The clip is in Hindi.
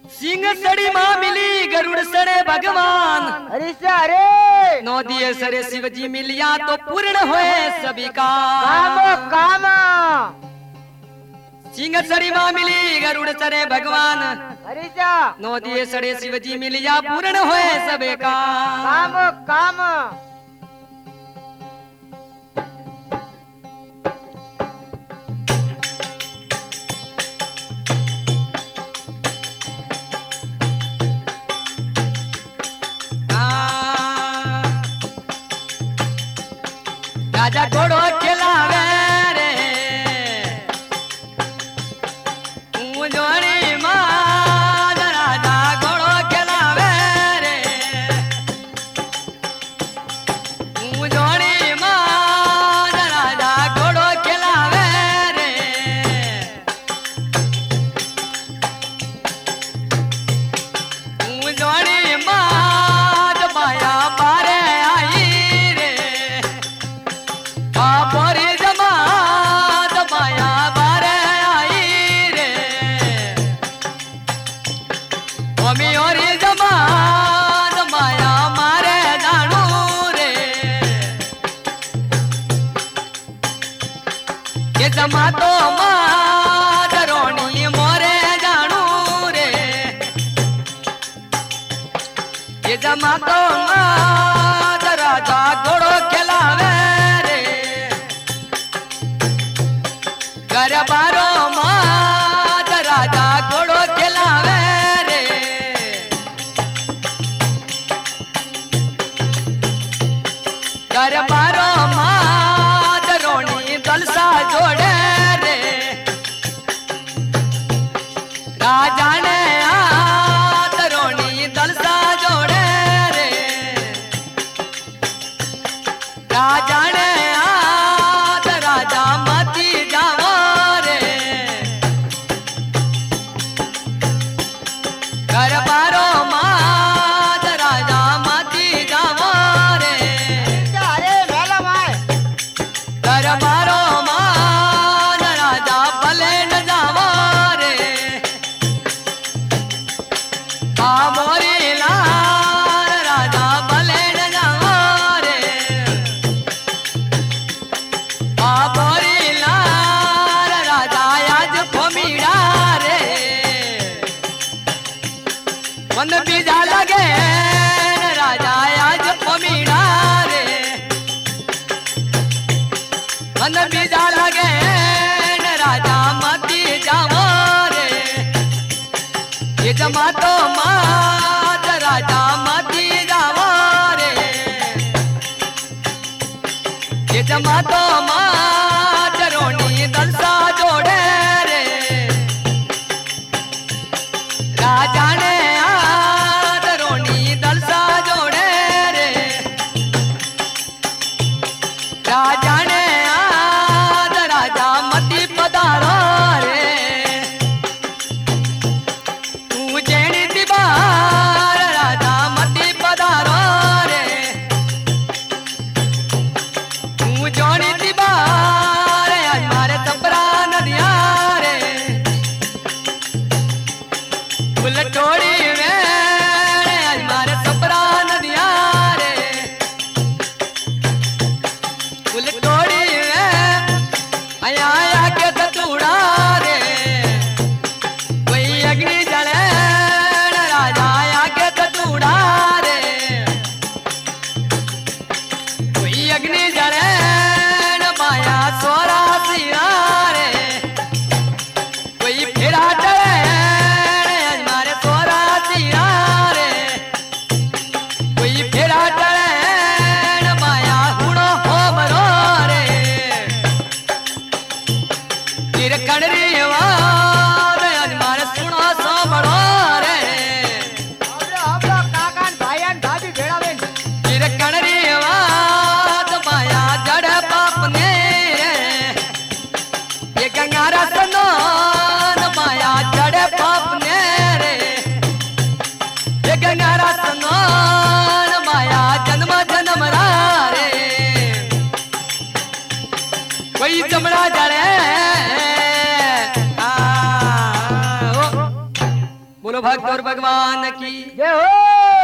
सिंह सड़ी माँ मिली गरुड़ सड़े भगवान। अरे से अरे नौ दिए सरे शिव जी मिलिया तो पूर्ण होए सभी का काम। सिंह सड़ी माँ मिली गरुड़ सड़े भगवान। अरे जा नौ दिए सड़े शिव जी मिलिया पूर्ण होए सभी का काम। राजा घोड़ो खिलावे रे जोड़ी माँ राजा घोड़ो खिलावे रे जोड़ी माँ राजा घोड़ो खिलावे रे जोड़ी माँ माया बारे आई पोरी जमात माया बारे आई रे मम्मी और जमात माया मारे जानू रे ये जमातो मात रोनी मोरे जानू रे ये जमातो मात राजा घोड़ो खिलावे बारो मात राजा घोड़ो खिलावे रे बारो मात रोनी दलसा जोड़े रे राजा ने हाथ रोनी दलसा जोड़े रे राजा ने हाथ राजा मती जावा बारो मात राजा मती जावा रे बारो मात राजा भले न जावा रे मोरी लाल राजा भले न जावा रे मोरी लाल राजा आज फमीड़ा रे मन बीजा लगे राजा आज फमीड़ा रे मन बीजा लगे राजा मती जावा रे ये जमातो मात राजा मती जावा रे ये जमातो मात रोनी दलसा जोड़े रे राजा ने राजा ने आद राजा मती पधारो रे तू जेणी दीवार राजा मती पधारो रे तू जोड़ी दीवार हमारे तपरा नदिया रे फुल टोड़ी में हमारे तपरा नदिया रे फुल टोड़ी आया आया के तूड़ा रे कोई अग्नि जले राजा आया के तूड़ा रे कोई अग्नि जले माया सोरा सिया रे कोई फिरा चले हमारे सोरा सिया रे कोई फिरा चले माया हुड़ो हो मरो रे फिर कड़री आवाज आज मारे सुनो सो बड़ो रे काकान भाईयान भाभी भेड़ावेन फिर कड़री आवाज माया जड़ पाप ने ये गंगारा सनोन माया जड़ पाप ने रे ये गंगारा सनोन माया जन्म जन्म रा रे कोई जमड़ा जड़े बोलो भक्त और भगवान की जय हो